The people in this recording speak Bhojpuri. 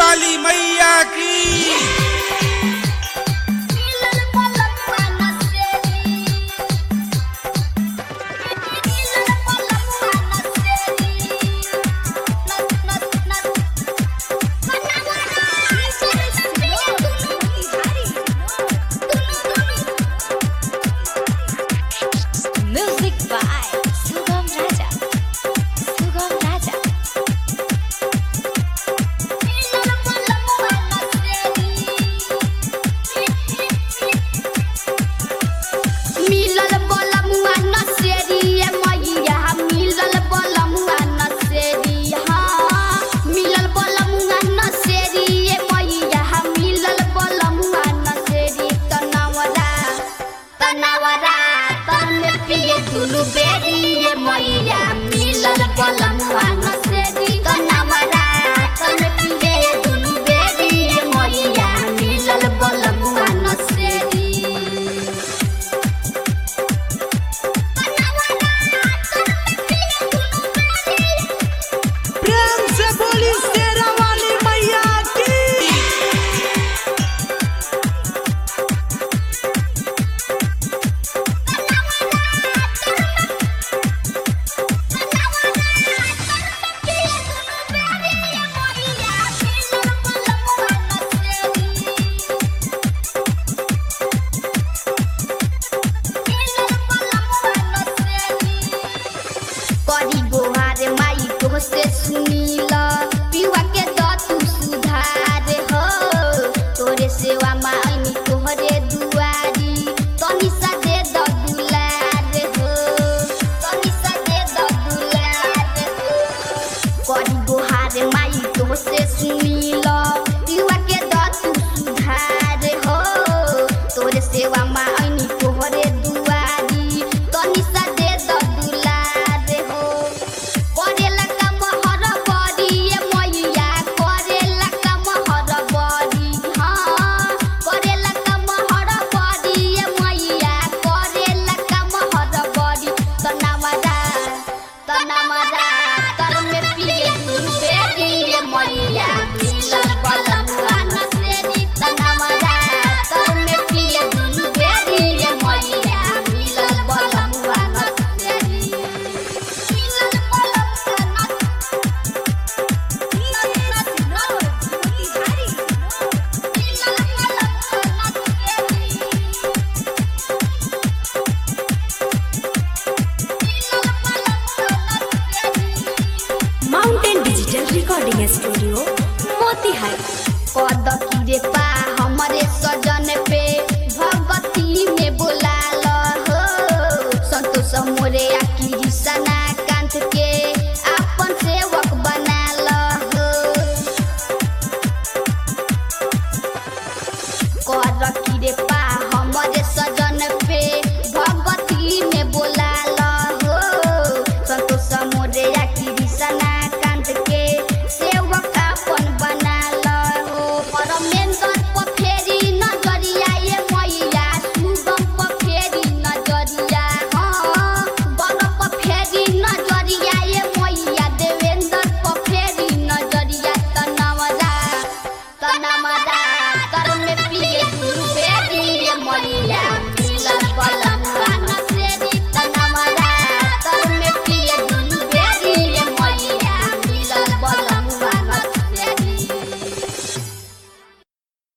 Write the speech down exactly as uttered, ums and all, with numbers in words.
वाली मैया की। से सुनीला पिवा के दतु सुधार हो तोरे सेवा माई तोहरे दुआरी तनी सा दे द दुलार हो तनी सा दे द दुलार हो करी गोहार माई तो से सुनीला पिवा के दतु सुधार हो तोरे सेवा माई तोहरे दुआरी तनी सा दे द दुलार हो करेला mountain digital recording studio Motihari. पद की रे पा हमारे सजन पे